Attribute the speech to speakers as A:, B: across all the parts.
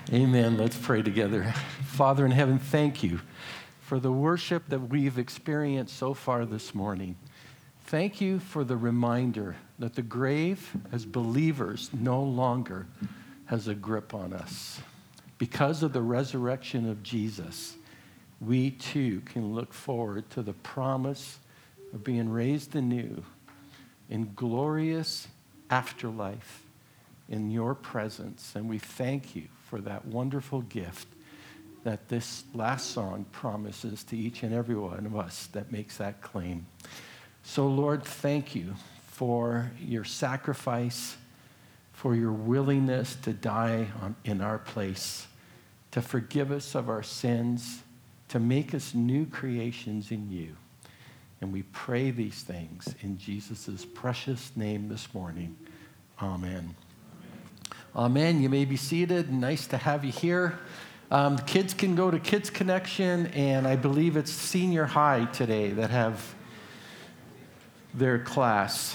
A: Amen. Let's pray together. Father in heaven, thank you for the worship that we've experienced so far this morning. Thank you for the reminder that the grave, as believers, no longer has a grip on us. Because of the resurrection of Jesus, we too can look forward to the promise of being raised anew in glorious afterlife in your presence. And we thank you for that wonderful gift that this last song promises to each and every one of us that makes that claim. So, Lord, thank you for your sacrifice, for your willingness to die in our place, to forgive us of our sins, to make us new creations in you. And we pray these things in Jesus' precious name this morning. Amen. Amen. You may be seated. Nice to have you here. The kids can go to Kids Connection, and I believe it's senior high today that have their class.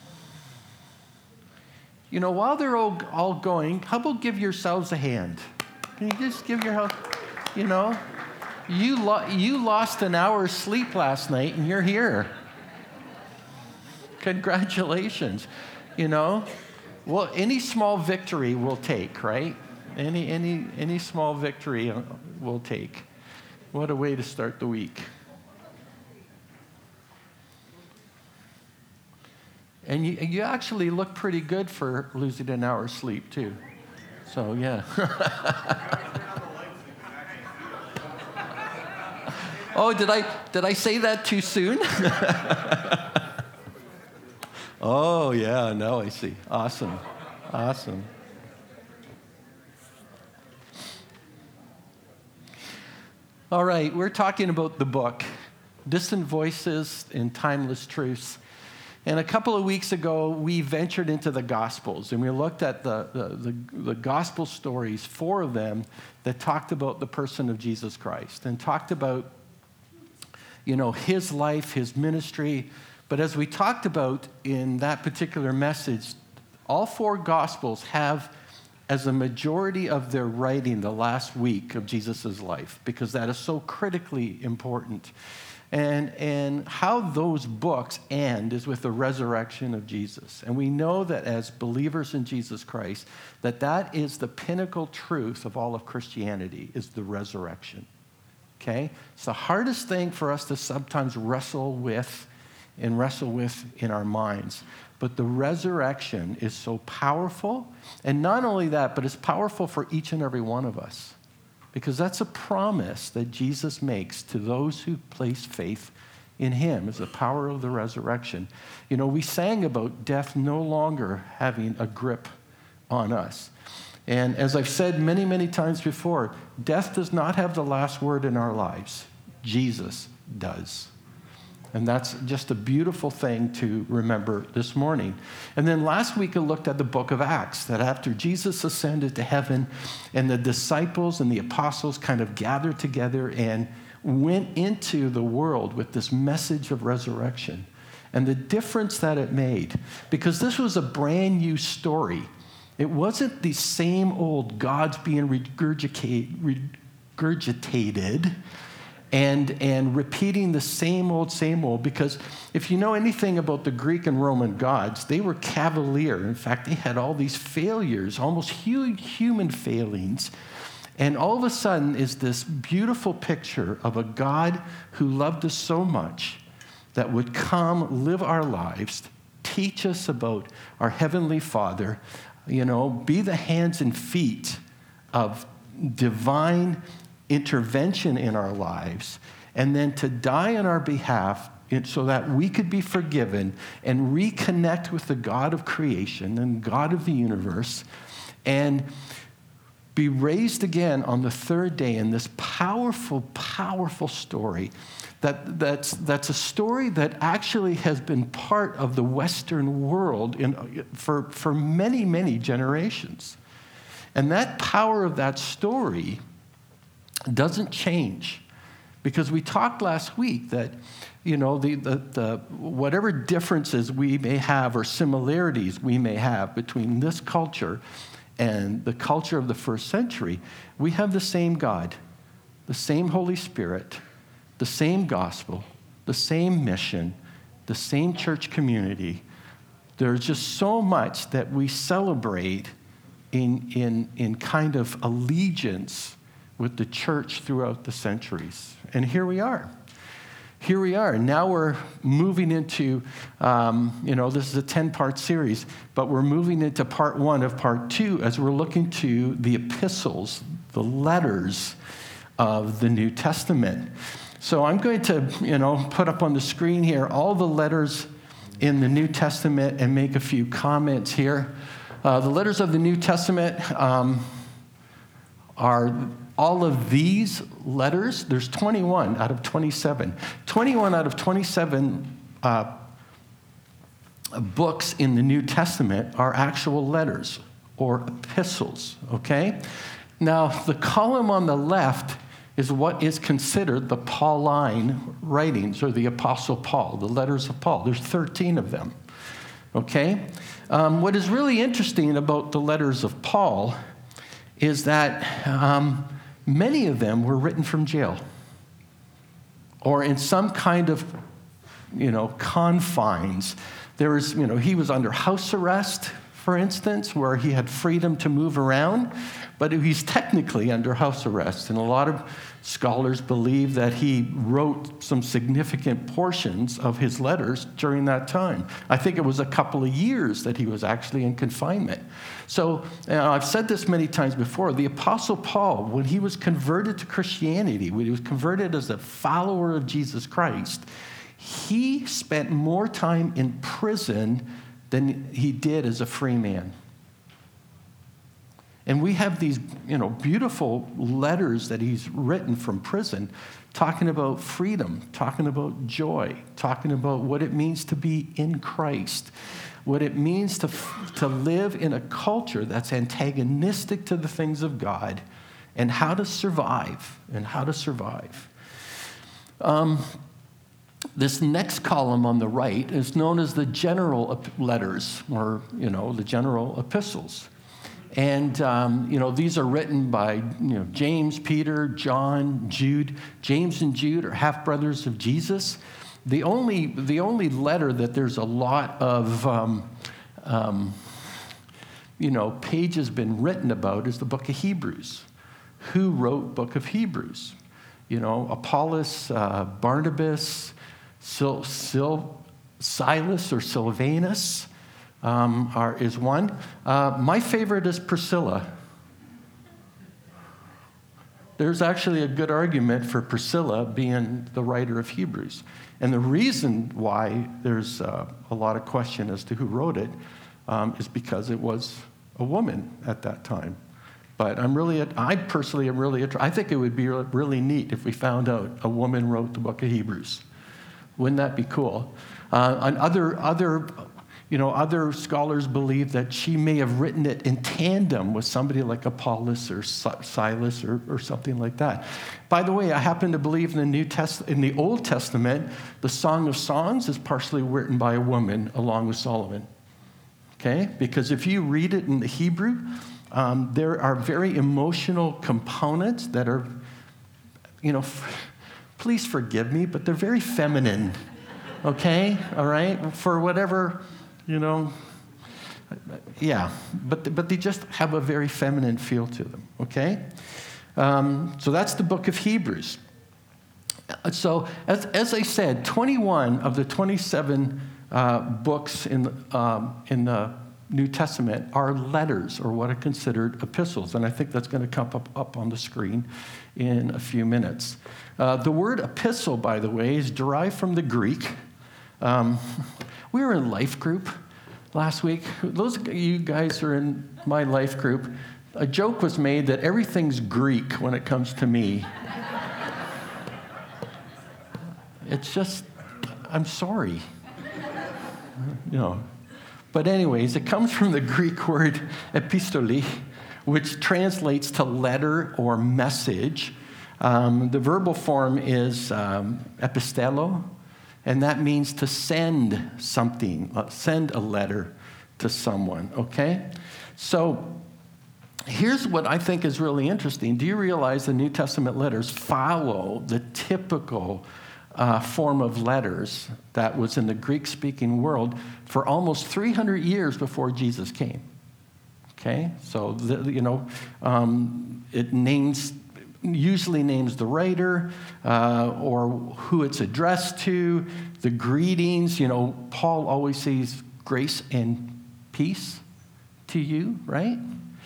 A: You know, while they're all going, how about give yourselves a hand? Can you just give your help? You know, you lost an hour's sleep last night, and you're here. Congratulations. You know. Well, any small victory we'll take, right? Any small victory we'll take. What a way to start the week. And you actually look pretty good for losing an hour's sleep, too. So, yeah. Oh, did I say that too soon? Oh, yeah, now I see. Awesome. All right, we're talking about the book, Distant Voices and Timeless Truths. And a couple of weeks ago, we ventured into the Gospels, and we looked at the Gospel stories, 4 of them, that talked about the person of Jesus Christ and talked about, you know, his life, his ministry. But as we talked about in that particular message, all 4 Gospels have as a majority of their writing the last week of Jesus' life, because that is so critically important. And how those books end is with the resurrection of Jesus. And we know that as believers in Jesus Christ, that is the pinnacle truth of all of Christianity, is the resurrection. Okay? It's the hardest thing for us to sometimes wrestle with in our minds. But the resurrection is so powerful. And not only that, but it's powerful for each and every one of us. Because that's a promise that Jesus makes to those who place faith in him, is the power of the resurrection. You know, we sang about death no longer having a grip on us. And as I've said many, many times before, death does not have the last word in our lives. Jesus does. And that's just a beautiful thing to remember this morning. And then last week I looked at the book of Acts, that after Jesus ascended to heaven and the disciples and the apostles kind of gathered together and went into the world with this message of resurrection and the difference that it made. Because this was a brand new story. It wasn't the same old gods being regurgitated and repeating the same old, because if you know anything about the Greek and Roman gods, they were cavalier. In fact, they had all these failures, almost human failings. And all of a sudden is this beautiful picture of a God who loved us so much that would come, live our lives, teach us about our Heavenly Father, you know, be the hands and feet of divine intervention in our lives, and then to die on our behalf so that we could be forgiven and reconnect with the God of creation and God of the universe and be raised again on the 3rd day in this powerful, powerful story that's a story that actually has been part of the Western world for many, many generations. And that power of that story doesn't change, because we talked last week that, you know, the whatever differences we may have or similarities we may have between this culture and the culture of the first century, we have the same God, the same Holy Spirit, the same gospel, the same mission, the same church community. There's just so much that we celebrate in kind of allegiance with the church throughout the centuries. And here we are. Here we are. And now we're moving into, this is a 10-part series, but we're moving into part 1 of part 2 as we're looking to the epistles, the letters of the New Testament. So I'm going to, put up on the screen here all the letters in the New Testament and make a few comments here. The letters of the New Testament are all of these letters. There's 21 out of 27. 21 out of 27 books in the New Testament are actual letters or epistles, okay? Now, the column on the left is what is considered the Pauline writings, or the Apostle Paul, the letters of Paul. There's 13 of them, okay? What is really interesting about the letters of Paul is that many of them were written from jail or in some kind of, confines. There was, he was under house arrest, for instance, where he had freedom to move around, but he's technically under house arrest. And a lot of scholars believe that he wrote some significant portions of his letters during that time. I think it was a couple of years that he was actually in confinement. So I've said this many times before, the Apostle Paul, when he was converted to Christianity, when he was converted as a follower of Jesus Christ, he spent more time in prison than he did as a free man. And we have these, beautiful letters that he's written from prison, talking about freedom, talking about joy, talking about what it means to be in Christ, what it means to live in a culture that's antagonistic to the things of God, and how to survive, This next column on the right is known as the general letters, or, the general epistles. And, these are written by, James, Peter, John, Jude. James and Jude are half-brothers of Jesus. The only letter that there's a lot of, pages been written about is the book of Hebrews. Who wrote book of Hebrews? Apollos, Barnabas, Silas or Silvanus is one. My favorite is Priscilla. There's actually a good argument for Priscilla being the writer of Hebrews. And the reason why there's a lot of question as to who wrote it is because it was a woman at that time. But I personally am really interested. I think it would be really neat if we found out a woman wrote the book of Hebrews. Wouldn't that be cool? And other scholars believe that she may have written it in tandem with somebody like Apollos or Silas or something like that. By the way, I happen to believe in the Old Testament, the Song of Songs is partially written by a woman along with Solomon. Okay? Because if you read it in the Hebrew, there are very emotional components that are, please forgive me, but they're very feminine, okay? All right? For whatever, yeah. But they just have a very feminine feel to them, okay? So that's the book of Hebrews. So as I said, 21 of the 27 books in the New Testament are letters, or what are considered epistles. And I think that's going to come up on the screen in a few minutes. The word epistle, by the way, is derived from the Greek. We were in life group last week. Those of you guys who are in my life group, a joke was made that everything's Greek when it comes to me. It's just, I'm sorry. But anyways, it comes from the Greek word epistole, which translates to letter or message. The verbal form is epistello, and that means to send something, send a letter to someone, okay? So here's what I think is really interesting. Do you realize the New Testament letters follow the typical form of letters that was in the Greek-speaking world for almost 300 years before Jesus came? Okay, so it usually names the writer or who it's addressed to, the greetings. Paul always says grace and peace to you, right?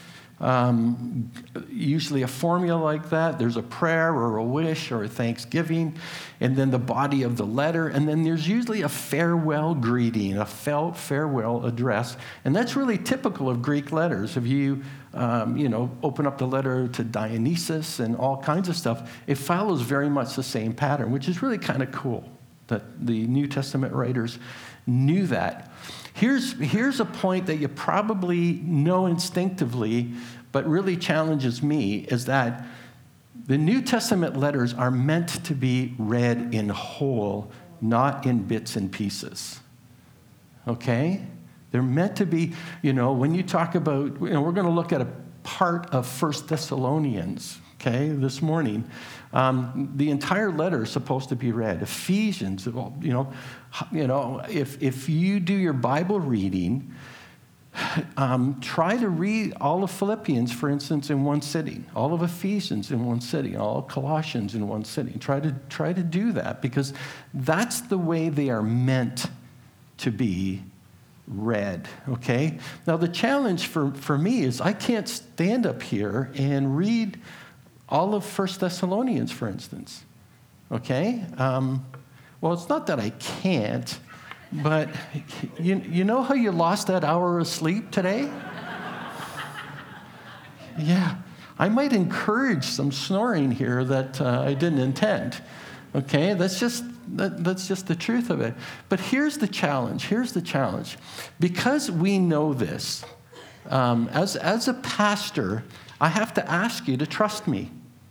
A: Usually a formula like that. There's a prayer or a wish or a thanksgiving, and then the body of the letter, and then there's usually a farewell greeting, a farewell address, and that's really typical of Greek letters. If you, open up the letter to Dionysus and all kinds of stuff, it follows very much the same pattern, which is really kind of cool that the New Testament writers knew that. Here's a point that you probably know instinctively, but really challenges me, is that the New Testament letters are meant to be read in whole, not in bits and pieces. Okay? They're meant to be, when you talk about, we're going to look at a part of 1 Thessalonians, okay, this morning. The entire letter is supposed to be read. Ephesians, if you do your Bible reading, try to read all of Philippians, for instance, in one sitting, all of Ephesians in one sitting, all of Colossians in one sitting. Try to do that, because that's the way they are meant to be read, okay? Now, the challenge for me is I can't stand up here and read all of 1 Thessalonians, for instance, okay? Well, it's not that I can't, but you know how you lost that hour of sleep today? Yeah, I might encourage some snoring here that I didn't intend, okay? That's just the truth of it. But here's the challenge. Because we know this, as a pastor, I have to ask you to trust me.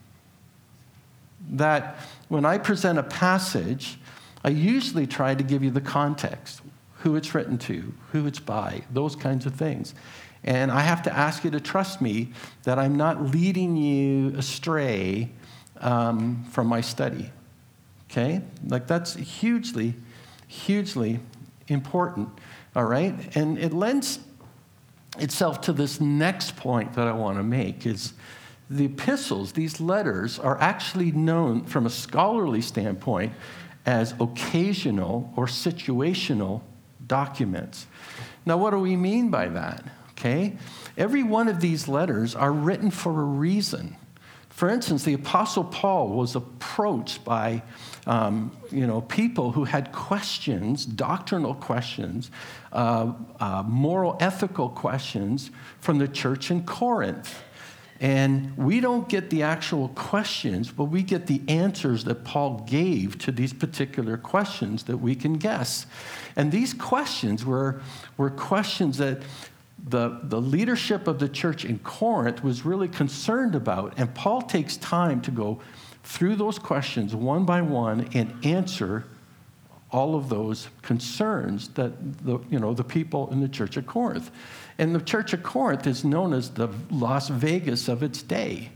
A: That when I present a passage, I usually try to give you the context, who it's written to, who it's by, those kinds of things. And I have to ask you to trust me that I'm not leading you astray from my study. Okay? Like, that's hugely, hugely important. All right? And it lends itself to this next point that I want to make, is the epistles, these letters, are actually known from a scholarly standpoint as occasional or situational documents. Now, what do we mean by that? Okay? Every one of these letters are written for a reason. For instance, the Apostle Paul was approached by people who had questions, doctrinal questions, moral, ethical questions from the church in Corinth. And we don't get the actual questions, but we get the answers that Paul gave to these particular questions that we can guess. And these questions were questions that the leadership of the church in Corinth was really concerned about. And Paul takes time to go through those questions one by one and answer all of those concerns that the people in the church of Corinth. And the church of Corinth is known as the Las Vegas of its day.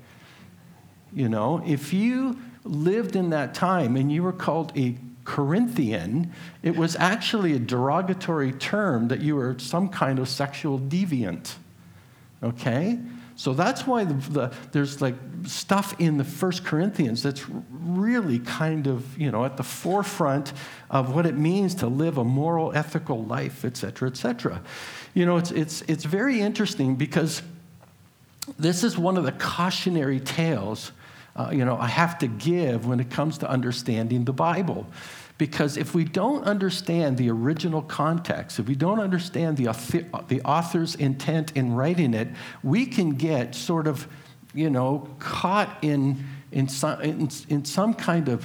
A: If you lived in that time and you were called a Corinthian, it was actually a derogatory term that you were some kind of sexual deviant. Okay? So that's why there's like stuff in the 1 Corinthians that's really kind of, at the forefront of what it means to live a moral, ethical life, et cetera, et cetera. It's very interesting, because this is one of the cautionary tales, I have to give when it comes to understanding the Bible. Because if we don't understand the original context, if we don't understand the author's intent in writing it, we can get sort of, caught in some kind of,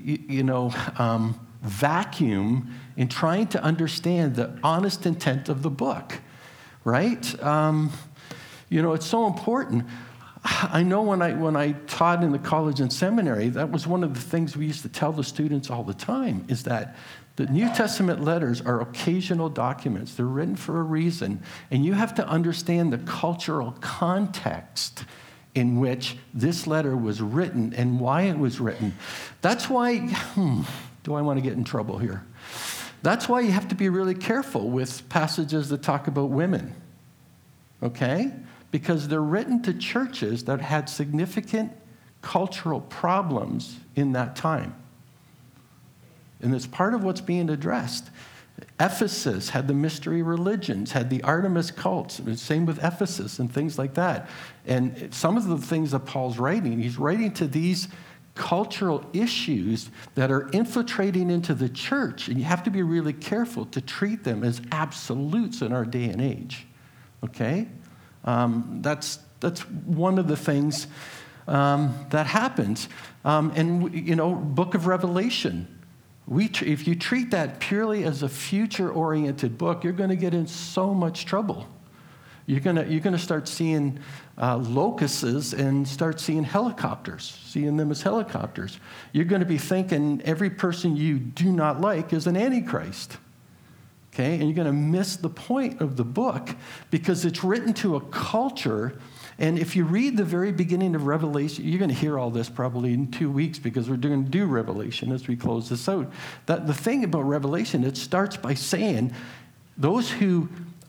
A: vacuum in trying to understand the honest intent of the book, right? It's so important. I know when I taught in the college and seminary, that was one of the things we used to tell the students all the time, is that the New Testament letters are occasional documents. They're written for a reason, and you have to understand the cultural context in which this letter was written and why it was written. That's why, do I want to get in trouble here? That's why you have to be really careful with passages that talk about women, okay? Because they're written to churches that had significant cultural problems in that time. And it's part of what's being addressed. Ephesus had the mystery religions, had the Artemis cults, same with Ephesus and things like that. And some of the things that Paul's writing, he's writing to these cultural issues that are infiltrating into the church, and you have to be really careful to treat them as absolutes in our day and age, okay? That's one of the things that happens. Book of Revelation. If you treat that purely as a future-oriented book, you're going to get in so much trouble. You're going to start seeing locusts and start seeing helicopters, seeing them as helicopters. You're going to be thinking every person you do not like is an antichrist. Okay, and you're going to miss the point of the book because it's written to a culture. And if you read the very beginning of Revelation, you're going to hear all this probably in 2 weeks because we're going to do Revelation as we close this out. The thing about Revelation, it starts by saying those who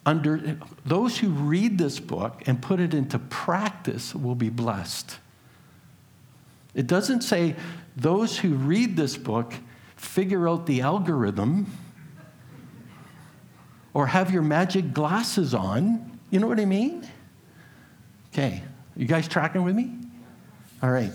A: read this book and put it into practice will be blessed. It doesn't say those who read this book figure out the algorithm or have your magic glasses on. You know what I mean? Okay. You guys tracking with me? All right.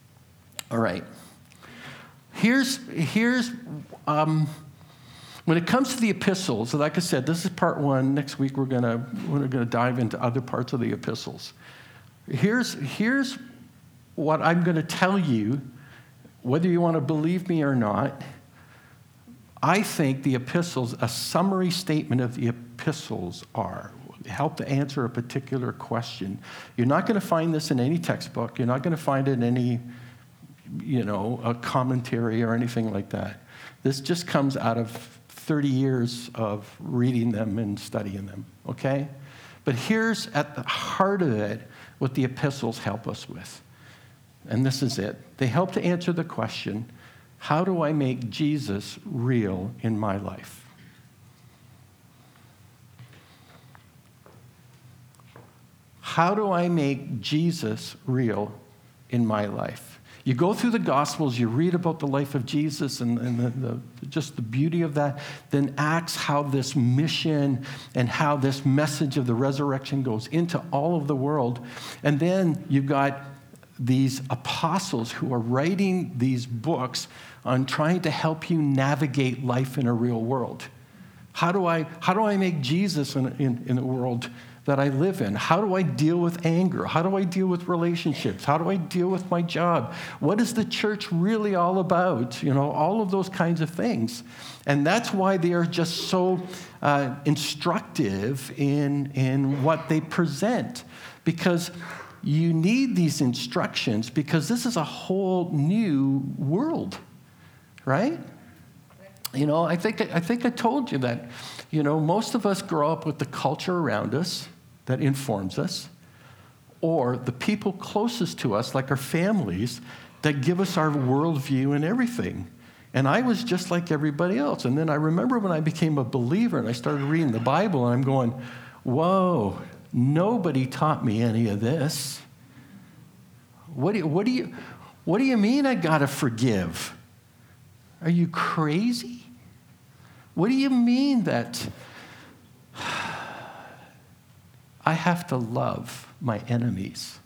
A: Here's when it comes to the epistles, like I said, this is part one. Next week we're gonna dive into other parts of the epistles. Here's what I'm gonna tell you, whether you want to believe me or not. I think the epistles, a summary statement of the epistles help to answer a particular question. You're not going to find this in any textbook. You're not going to find it in any, a commentary or anything like that. This just comes out of 30 years of reading them and studying them, okay? But here's at the heart of it what the epistles help us with. And this is it. They help to answer the question, how do I make Jesus real in my life? How do I make Jesus real in my life? You go through the Gospels, you read about the life of Jesus and just the beauty of that. Then Acts, how this mission and how this message of the resurrection goes into all of the world. And then you've got these apostles who are writing these books on trying to help you navigate life in a real world. How do I make Jesus in the world that I live in? How do I deal with anger? How do I deal with relationships? How do I deal with my job? What is the church really all about? All of those kinds of things. And that's why they are just so instructive in what they present. Because you need these instructions because this is a whole new world, right? I think I told you that, most of us grow up with the culture around us that informs us, or the people closest to us, like our families, that give us our worldview and everything. And I was just like everybody else. And then I remember when I became a believer and I started reading the Bible, and I'm going, whoa, nobody taught me any of this. What do you mean I gotta forgive? Are you crazy? What do you mean that I have to love my enemies?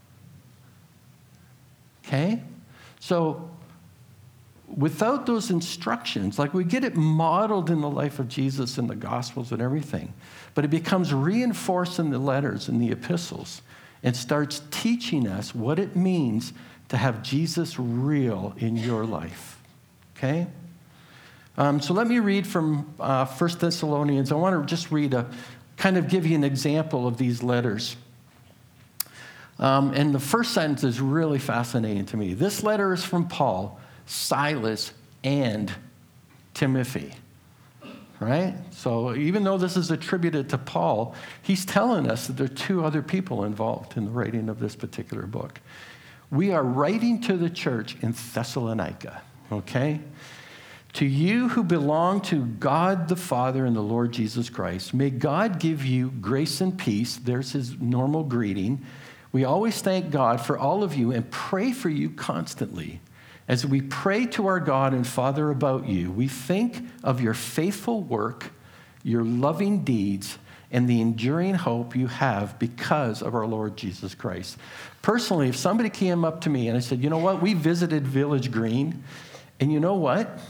A: Okay? So without those instructions, like we get it modeled in the life of Jesus in the Gospels and everything, but it becomes reinforced in the letters and the epistles and starts teaching us what it means to have Jesus real in your life. Okay? So let me read from 1 Thessalonians. I want to just read give you an example of these letters. And the first sentence is really fascinating to me. This letter is from Paul, Silas, and Timothy. Right? So even though this is attributed to Paul, he's telling us that there are two other people involved in the writing of this particular book. We are writing to the church in Thessalonica, okay? To you who belong to God the Father and the Lord Jesus Christ, may God give you grace and peace. There's his normal greeting. We always thank God for all of you and pray for you constantly. As we pray to our God and Father about you, we think of your faithful work, your loving deeds, and the enduring hope you have because of our Lord Jesus Christ. Personally, if somebody came up to me and I said, you know what, we visited Village Green, and you know what?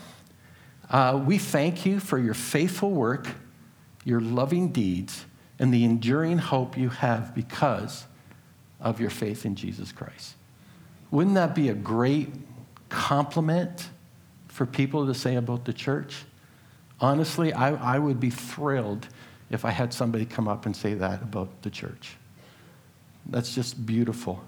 A: We thank you for your faithful work, your loving deeds, and the enduring hope you have because of your faith in Jesus Christ. Wouldn't that be a great compliment for people to say about the church? Honestly, I would be thrilled if I had somebody come up and say that about the church. That's just beautiful.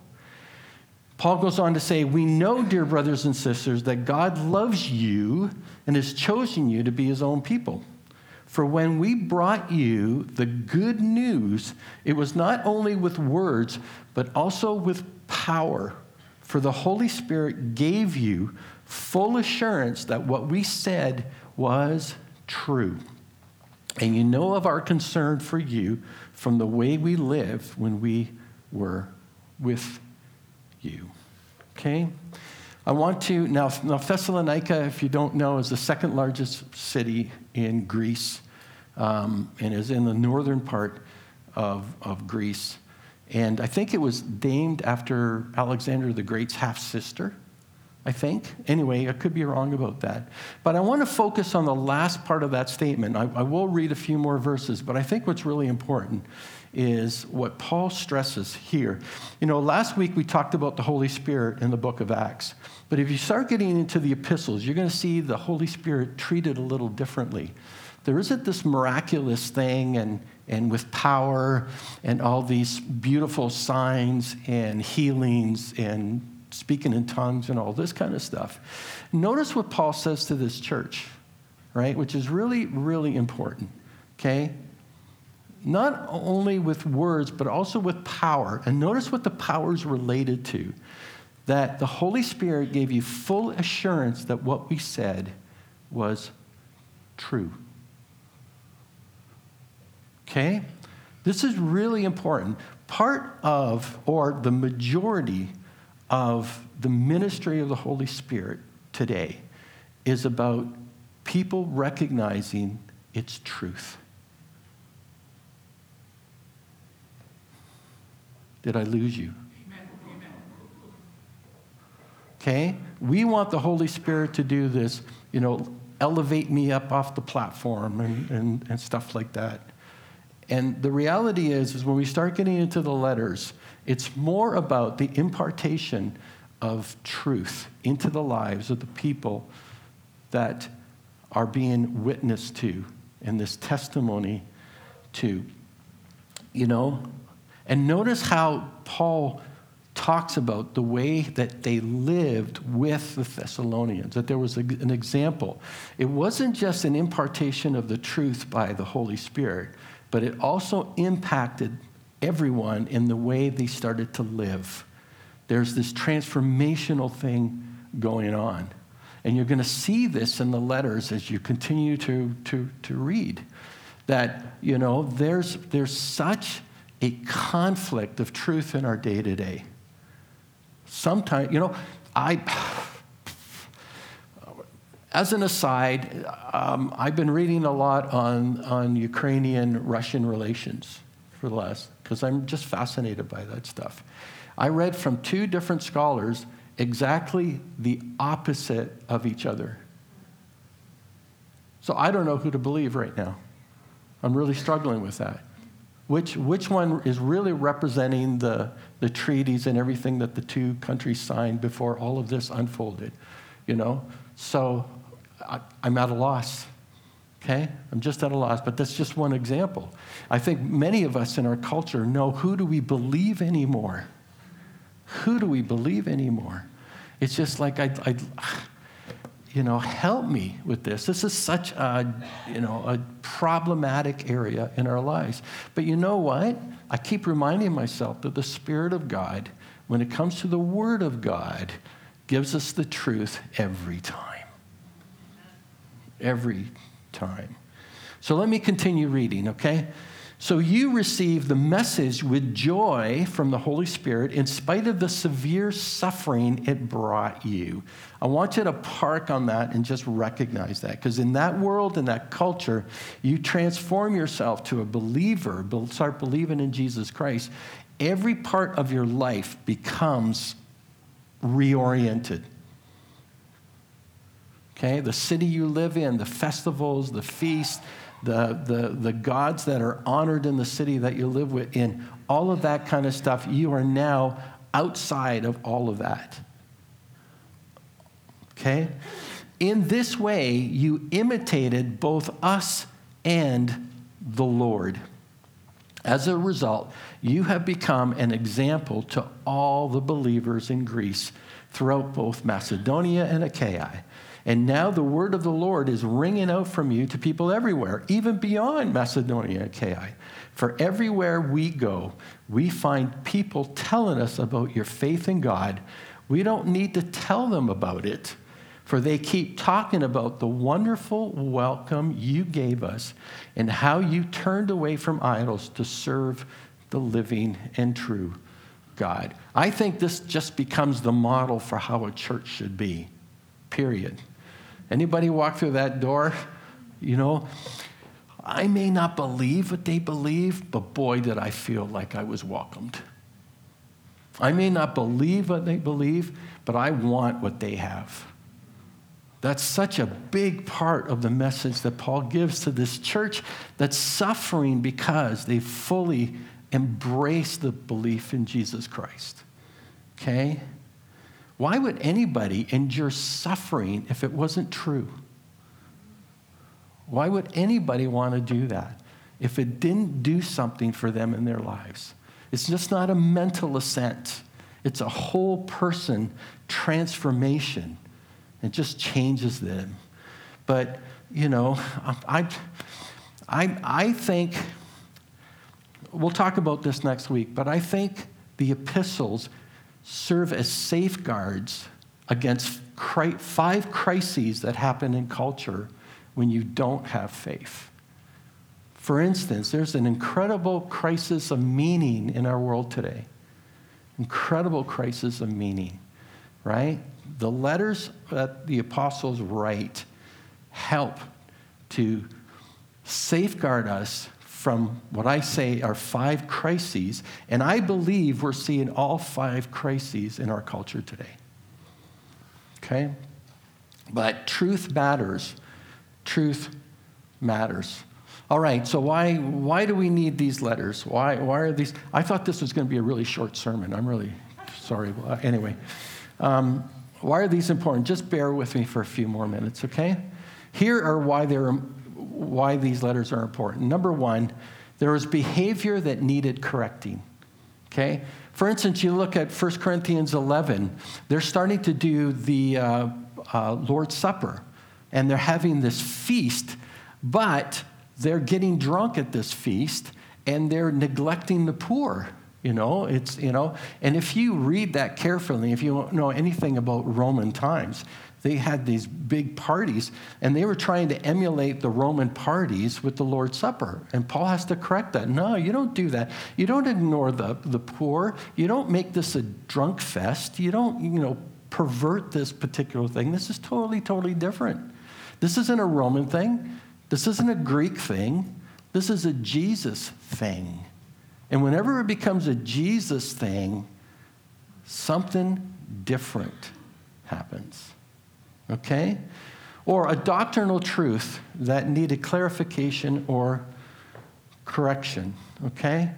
A: Paul goes on to say, we know, dear brothers and sisters, that God loves you and has chosen you to be his own people. For when we brought you the good news, it was not only with words, but also with power. For the Holy Spirit gave you full assurance that what we said was true. And you know of our concern for you from the way we lived when we were with you. Okay? I want to, now Thessalonica, if you don't know, is the second largest city in Greece and is in the northern part of Greece. And I think it was named after Alexander the Great's half-sister, I think. Anyway, I could be wrong about that. But I want to focus on the last part of that statement. I will read a few more verses, but I think what's really important is what Paul stresses here. You know, last week we talked about the Holy Spirit in the book of Acts. But if you start getting into the epistles, you're going to see the Holy Spirit treated a little differently. There isn't this miraculous thing and with power and all these beautiful signs and healings and speaking in tongues and all this kind of stuff. Notice what Paul says to this church, right? Which is really, really important, okay? Not only with words, but also with power. And notice what the power is related to. That the Holy Spirit gave you full assurance that what we said was true. Okay? This is really important. Part of, or the majority of the ministry of the Holy Spirit today is about people recognizing its truth. Did I lose you? Okay? We want the Holy Spirit to do this, you know, elevate me up off the platform and stuff like that. And the reality is when we start getting into the letters, it's more about the impartation of truth into the lives of the people that are being witnessed to in this testimony to, you know. And notice how Paul talks about the way that they lived with the Thessalonians, that there was an example. It wasn't just an impartation of the truth by the Holy Spirit, but it also impacted everyone in the way they started to live. There's this transformational thing going on. And you're going to see this in the letters as you continue to read. That, you know, there's such a conflict of truth in our day-to-day. Sometimes, you know, as an aside, I've been reading a lot on Ukrainian-Russian relations for the last, because I'm just fascinated by that stuff. I read from two different scholars exactly the opposite of each other. So I don't know who to believe right now. I'm really struggling with that. Which one is really representing the treaties and everything that the two countries signed before all of this unfolded, you know? So I'm at a loss, okay? I'm just at a loss, but that's just one example. I think many of us in our culture know, who do we believe anymore? Who do we believe anymore? It's just like, help me with this. This is such a problematic area in our lives. But you know what? I keep reminding myself that the Spirit of God, when it comes to the Word of God, gives us the truth every time. Every time. So let me continue reading, okay? So you receive the message with joy from the Holy Spirit in spite of the severe suffering it brought you. I want you to park on that and just recognize that, because in that world, in that culture, you transform yourself to a believer, start believing in Jesus Christ. Every part of your life becomes reoriented. Okay, the city you live in, the festivals, the feasts, the gods that are honored in the city that you live in, all of that kind of stuff, you are now outside of all of that. Okay? In this way, you imitated both us and the Lord. As a result, you have become an example to all the believers in Greece throughout both Macedonia and Achaia. And now the word of the Lord is ringing out from you to people everywhere, even beyond Macedonia and Achaia. For everywhere we go, we find people telling us about your faith in God. We don't need to tell them about it, for they keep talking about the wonderful welcome you gave us and how you turned away from idols to serve the living and true God. I think this just becomes the model for how a church should be, period. Anybody walk through that door? I may not believe what they believe, but boy, did I feel like I was welcomed. I may not believe what they believe, but I want what they have. That's such a big part of the message that Paul gives to this church that's suffering because they fully embrace the belief in Jesus Christ. Okay? Why would anybody endure suffering if it wasn't true? Why would anybody want to do that if it didn't do something for them in their lives? It's just not a mental assent. It's a whole person transformation. It just changes them. But, I think, we'll talk about this next week, but I think the epistles serve as safeguards against 5 crises that happen in culture when you don't have faith. For instance, there's an incredible crisis of meaning in our world today. Incredible crisis of meaning, right? The letters that the apostles write help to safeguard us from what I say are 5 crises, and I believe we're seeing all 5 crises in our culture today. Okay? But truth matters. Truth matters. All right, so why do we need these letters? Why are these? I thought this was going to be a really short sermon. I'm really sorry. Anyway, why are these important? Just bear with me for a few more minutes, okay? Here are why these letters are important. Number 1, there was behavior that needed correcting, okay? For instance, you look at 1 Corinthians 11. They're starting to do the Lord's Supper, and they're having this feast, but they're getting drunk at this feast, and they're neglecting the poor. And if you read that carefully, if you don't know anything about Roman times, they had these big parties, and they were trying to emulate the Roman parties with the Lord's Supper. And Paul has to correct that. No, you don't do that. You don't ignore the poor. You don't make this a drunk fest. You don't, pervert this particular thing. This is totally, totally different. This isn't a Roman thing. This isn't a Greek thing. This is a Jesus thing. And whenever it becomes a Jesus thing, something different happens. Okay? Or a doctrinal truth that needed clarification or correction. Okay?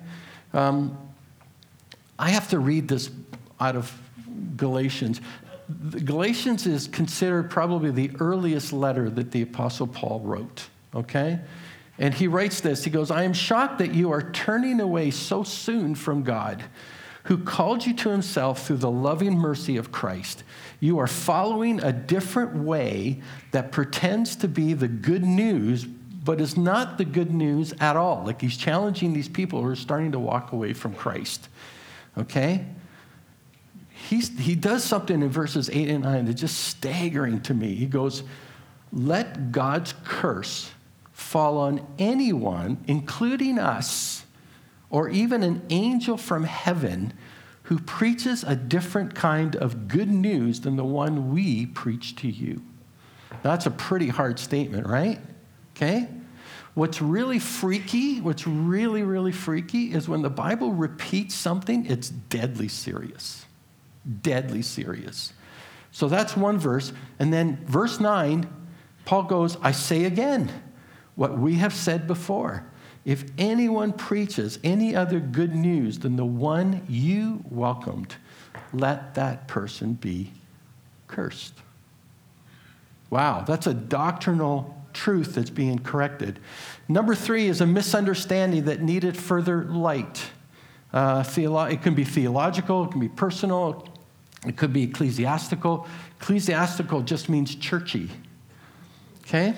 A: I have to read this out of Galatians. Galatians is considered probably the earliest letter that the Apostle Paul wrote. Okay? And he writes this. He goes, I am shocked that you are turning away so soon from God, who called you to himself through the loving mercy of Christ. You are following a different way that pretends to be the good news, but is not the good news at all. Like he's challenging these people who are starting to walk away from Christ. Okay? He does something in verses 8 and 9 that's just staggering to me. He goes, let God's curse fall on anyone, including us, or even an angel from heaven who preaches a different kind of good news than the one we preach to you. That's a pretty hard statement, right? Okay? What's really freaky, what's really, really freaky is when the Bible repeats something, it's deadly serious. Deadly serious. So that's one verse. And then verse 9, Paul goes, I say again what we have said before. If anyone preaches any other good news than the one you welcomed, let that person be cursed. Wow, that's a doctrinal truth that's being corrected. Number 3 is a misunderstanding that needed further light. It can be theological, it can be personal, it could be ecclesiastical. Ecclesiastical just means churchy. Okay?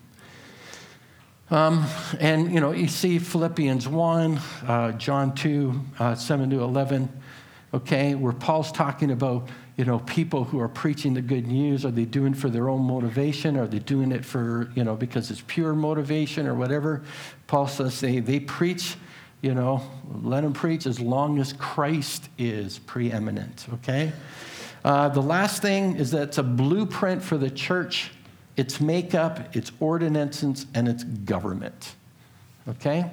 A: And, you see Philippians 1, John 2, 7 to 11, okay, where Paul's talking about, people who are preaching the good news. Are they doing it for their own motivation? Are they doing it for, because it's pure motivation or whatever? Paul says they preach, let them preach as long as Christ is preeminent, okay? The last thing is that it's a blueprint for the church, its makeup, its ordinances, and its government, okay?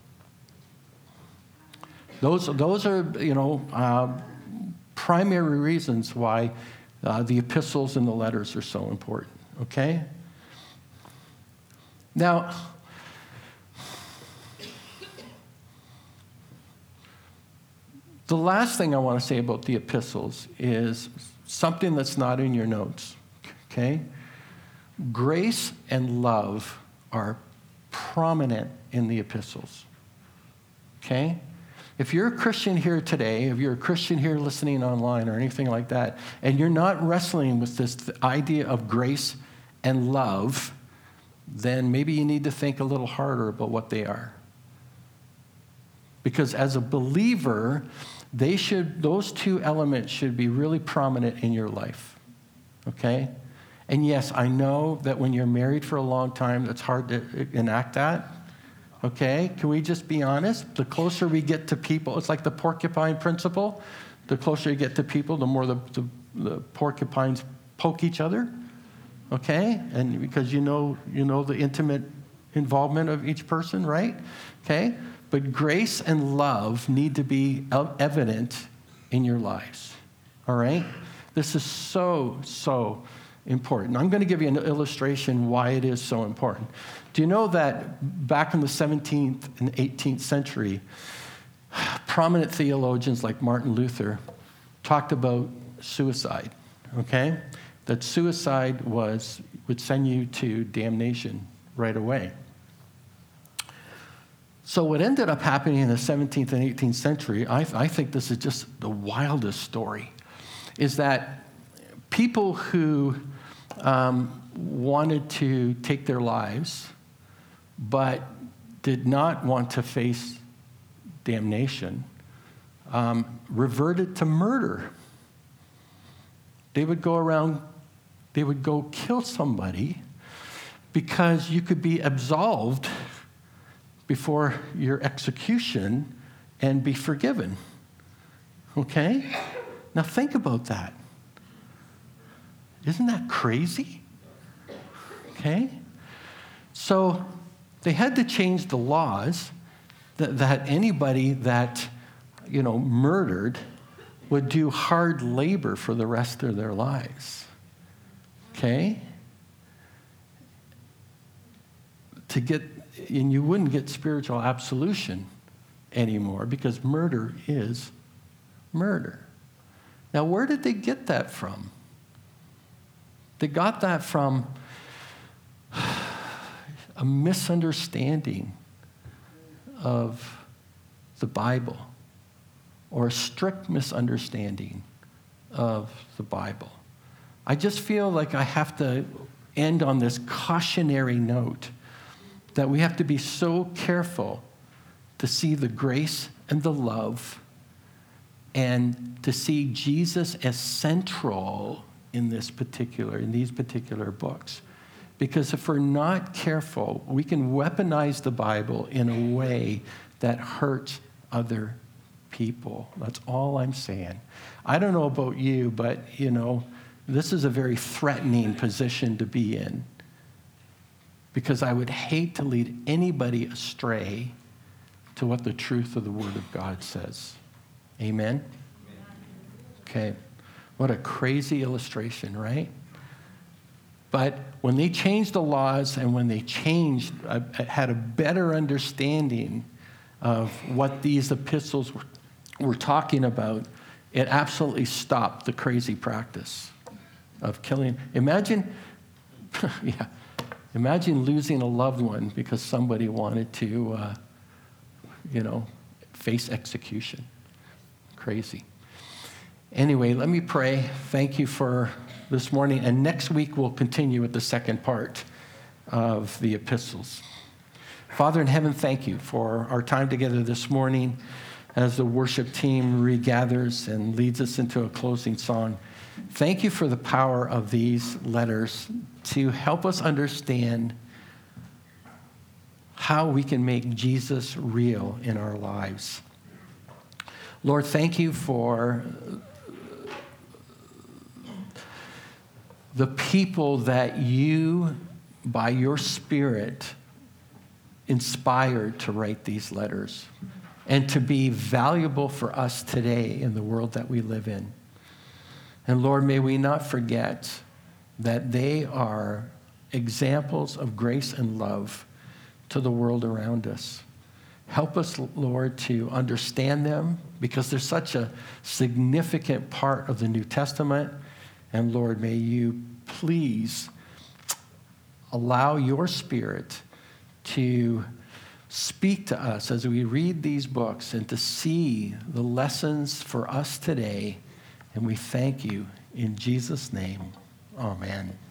A: Those are, primary reasons why the epistles and the letters are so important, okay? Now, the last thing I want to say about the epistles is something that's not in your notes, okay? Grace and love are prominent in the epistles, okay? If you're a Christian here today, if you're a Christian here listening online or anything like that, and you're not wrestling with this idea of grace and love, then maybe you need to think a little harder about what they are. Because as a believer, those two elements should be really prominent in your life, okay? And yes, I know that when you're married for a long time, it's hard to enact that. Okay, can we just be honest? The closer we get to people, it's like the porcupine principle. The closer you get to people, the more the porcupines poke each other. Okay, and because you know the intimate involvement of each person, right? Okay, but grace and love need to be evident in your lives. All right, this is so important. I'm going to give you an illustration why it is so important. Do you know that back in the 17th and 18th century, prominent theologians like Martin Luther talked about suicide, okay? That suicide would send you to damnation right away. So what ended up happening in the 17th and 18th century, I think this is just the wildest story, is that people who wanted to take their lives but did not want to face damnation, reverted to murder. They would go kill somebody because you could be absolved before your execution and be forgiven. Okay? Now think about that. Isn't that crazy? Okay? So they had to change the laws that anybody that, murdered would do hard labor for the rest of their lives. Okay? And you wouldn't get spiritual absolution anymore because murder is murder. Now, where did they get that from? They got that from a misunderstanding of the Bible or a strict misunderstanding of the Bible. I just feel like I have to end on this cautionary note that we have to be so careful to see the grace and the love and to see Jesus as central in these particular books. Because if we're not careful, we can weaponize the Bible in a way that hurts other people. That's all I'm saying. I don't know about you, but, this is a very threatening position to be in, because I would hate to lead anybody astray to what the truth of the Word of God says. Amen? Okay. What a crazy illustration, right? But when they changed the laws and when they had a better understanding of what these epistles were talking about, it absolutely stopped the crazy practice of killing. Imagine losing a loved one because somebody wanted to, face execution. Crazy. Anyway, let me pray. Thank you for this morning. And next week, we'll continue with the second part of the epistles. Father in heaven, thank you for our time together this morning as the worship team regathers and leads us into a closing song. Thank you for the power of these letters to help us understand how we can make Jesus real in our lives. Lord, thank you for the people that you, by your Spirit, inspired to write these letters and to be valuable for us today in the world that we live in. And Lord, may we not forget that they are examples of grace and love to the world around us. Help us, Lord, to understand them, because they're such a significant part of the New Testament. And Lord, may you please allow your Spirit to speak to us as we read these books and to see the lessons for us today. And we thank you in Jesus' name. Amen.